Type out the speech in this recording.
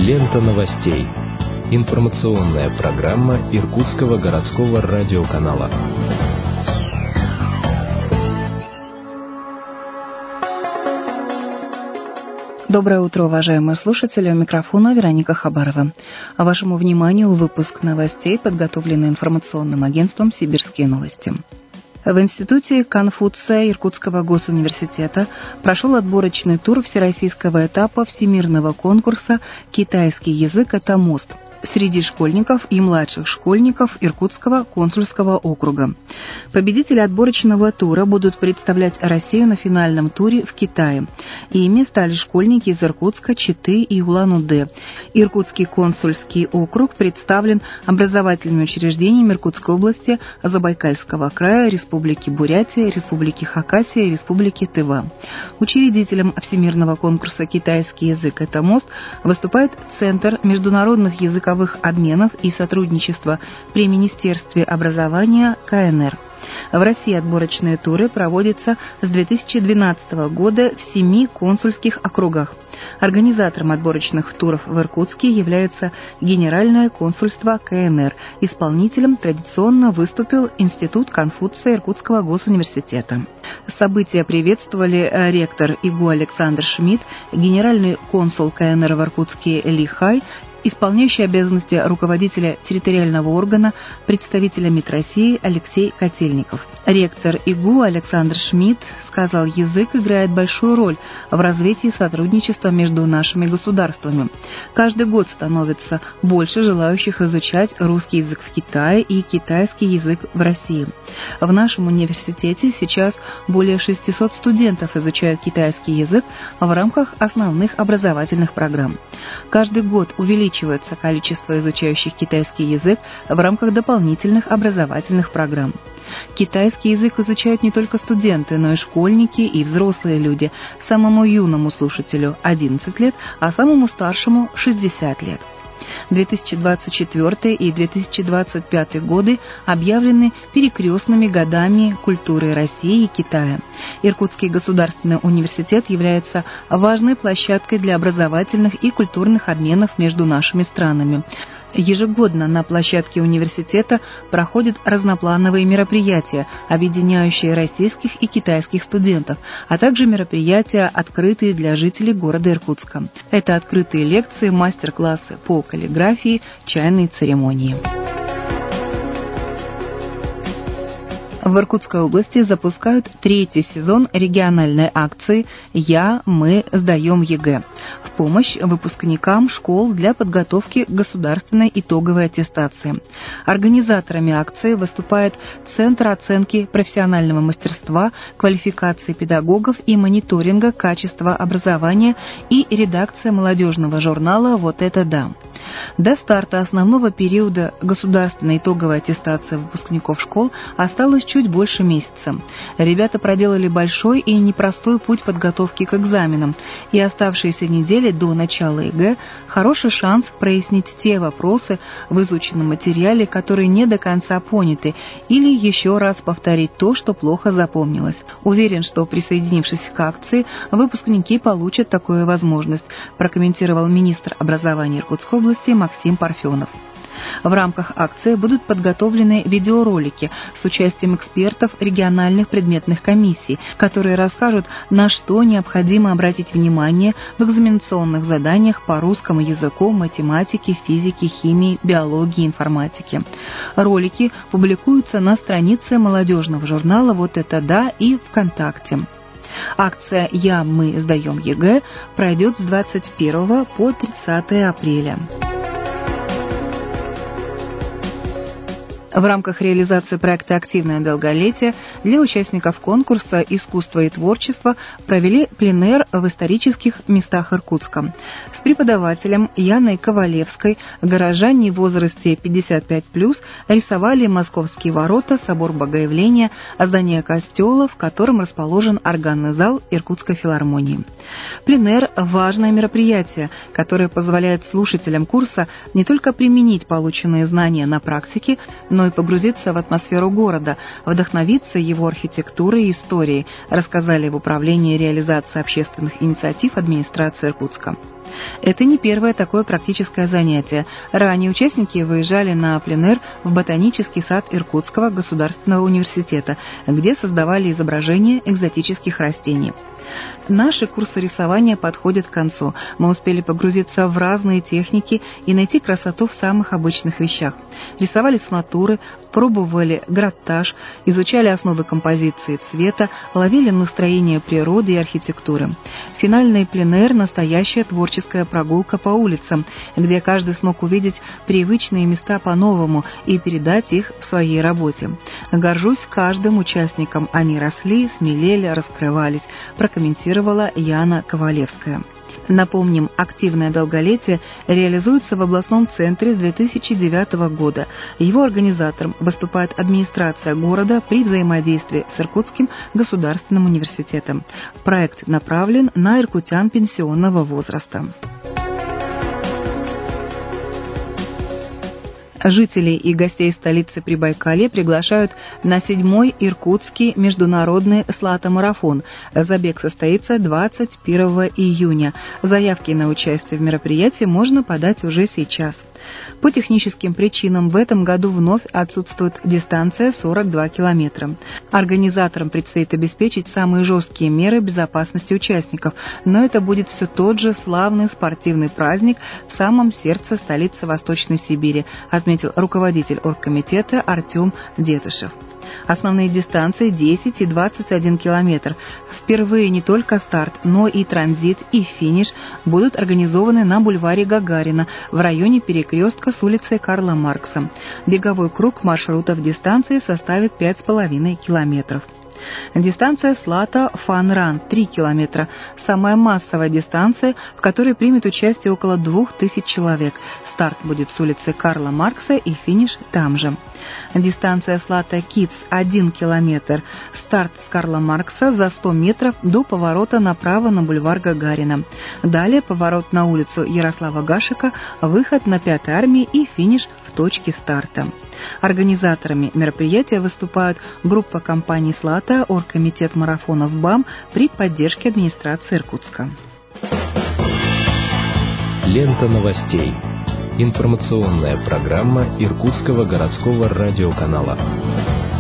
Лента новостей. Информационная программа Иркутского городского радиоканала. Доброе утро, уважаемые слушатели. У микрофона Вероника Хабарова. Вашему вниманию выпуск новостей, подготовленный информационным агентством «Сибирские новости». В Институте Конфуция Иркутского госуниверситета прошел отборочный тур всероссийского этапа всемирного конкурса «Китайский язык – это мост» среди школьников и младших школьников Иркутского консульского округа. Победители отборочного тура будут представлять Россию на финальном туре в Китае. Ими стали школьники из Иркутска, Читы и Улан-Удэ. Иркутский консульский округ представлен образовательными учреждениями Иркутской области, Забайкальского края, Республики Бурятия, Республики Хакасия и Республики Тыва. Учредителем всемирного конкурса «Китайский язык – это мост» выступает Центр международных языковых обменов и сотрудничества при Министерстве образования КНР. В России отборочные туры проводятся с 2012 года в 7 консульских округах. Организатором отборочных туров в Иркутске является Генеральное консульство КНР. Исполнителем традиционно выступил Институт Конфуция Иркутского госуниверситета. События приветствовали ректор ИГУ Александр Шмидт, генеральный консул КНР в Иркутске Ли Хай, исполняющий обязанности руководителя территориального органа, представителя МИД России Алексей Котельников. Ректор ИГУ Александр Шмидт сказал, язык играет большую роль в развитии сотрудничества между нашими государствами. Каждый год становится больше желающих изучать русский язык в Китае и китайский язык в России. В нашем университете сейчас более 600 студентов изучают китайский язык в рамках основных образовательных программ. Каждый год увеличивается количество изучающих китайский язык в рамках дополнительных образовательных программ. Китайский язык изучают не только студенты, но и школьники и взрослые люди. Самому юному слушателю 11 лет, а самому старшему 60 лет. 2024 и 2025 годы объявлены перекрестными годами культуры России и Китая. Иркутский государственный университет является важной площадкой для образовательных и культурных обменов между нашими странами. Ежегодно на площадке университета проходят разноплановые мероприятия, объединяющие российских и китайских студентов, а также мероприятия, открытые для жителей города Иркутска. Это открытые лекции, мастер-классы по каллиграфии, чайные церемонии. В Иркутской области запускают 3-й сезон региональной акции «Я, мы, сдаем ЕГЭ» в помощь выпускникам школ для подготовки к государственной итоговой аттестации. Организаторами акции выступает Центр оценки профессионального мастерства, квалификации педагогов и мониторинга качества образования и редакция молодежного журнала «Вот это да». До старта основного периода государственной итоговой аттестации выпускников школ осталось чуть больше месяца. Ребята проделали большой и непростой путь подготовки к экзаменам, и оставшиеся недели до начала ЕГЭ – хороший шанс прояснить те вопросы в изученном материале, которые не до конца поняты, или еще раз повторить то, что плохо запомнилось. Уверен, что, присоединившись к акции, выпускники получат такую возможность, прокомментировал министр образования Иркутской области Максим Парфенов. В рамках акции будут подготовлены видеоролики с участием экспертов региональных предметных комиссий, которые расскажут, на что необходимо обратить внимание в экзаменационных заданиях по русскому языку, математике, физике, химии, биологии и информатике. Ролики публикуются на странице молодежного журнала «Вот это да» и ВКонтакте. Акция «Я, мы, сдаем ЕГЭ» пройдет с 21 по 30 апреля. В рамках реализации проекта «Активное долголетие» для участников конкурса «Искусство и творчество» провели пленэр в исторических местах Иркутска. С преподавателем Яной Ковалевской горожане в возрасте 55+, рисовали Московские ворота, собор Богоявления, здание костела, в котором расположен органный зал Иркутской филармонии. Пленэр – важное мероприятие, которое позволяет слушателям курса не только применить полученные знания на практике, но и погрузиться в атмосферу города, вдохновиться его архитектурой и историей, рассказали в Управлении реализации общественных инициатив администрации Иркутска. Это не первое такое практическое занятие. Ранее участники выезжали на пленэр в ботанический сад Иркутского государственного университета, где создавали изображения экзотических растений. Наши курсы рисования подходят к концу. Мы успели погрузиться в разные техники и найти красоту в самых обычных вещах. Рисовали с натуры, пробовали граттаж, изучали основы композиции цвета, ловили настроение природы и архитектуры. Финальный пленэр – настоящая творческая прогулка по улицам, где каждый смог увидеть привычные места по-новому и передать их в своей работе. Горжусь каждым участником. Они росли, смелели, раскрывались, прокомментировала Яна Ковалевская. Напомним, активное долголетие реализуется в областном центре с 2009 года. Его организатором выступает администрация города при взаимодействии с Иркутским государственным университетом. Проект направлен на иркутян пенсионного возраста. Жителей и гостей столицы Прибайкалья приглашают на 7-й Иркутский международный слата-марафон. Забег состоится 21 июня. Заявки на участие в мероприятии можно подать уже сейчас. По техническим причинам в этом году вновь отсутствует дистанция 42 километра. Организаторам предстоит обеспечить самые жесткие меры безопасности участников, но это будет все тот же славный спортивный праздник в самом сердце столицы Восточной Сибири, отметил руководитель оргкомитета Артем Детышев. Основные дистанции 10 и 21 километр. Впервые не только старт, но и транзит и финиш будут организованы на бульваре Гагарина в районе перекрестка с улицей Карла Маркса. Беговой круг маршрутов дистанции составит 5,5 километров. Дистанция слата Fun Run 3 километра. Самая массовая дистанция, в которой примет участие около 2000 человек. Старт будет с улицы Карла Маркса и финиш там же. Дистанция слата Kids 1 километр. Старт с Карла Маркса за 100 метров до поворота направо на бульвар Гагарина. Далее поворот на улицу Ярослава Гашека, выход на 5-й армии и финиш в точке старта. Организаторами мероприятия выступают группа компаний «Слата», оргкомитет марафонов БАМ при поддержке администрации Иркутска. Лента новостей. Информационная программа Иркутского городского радиоканала.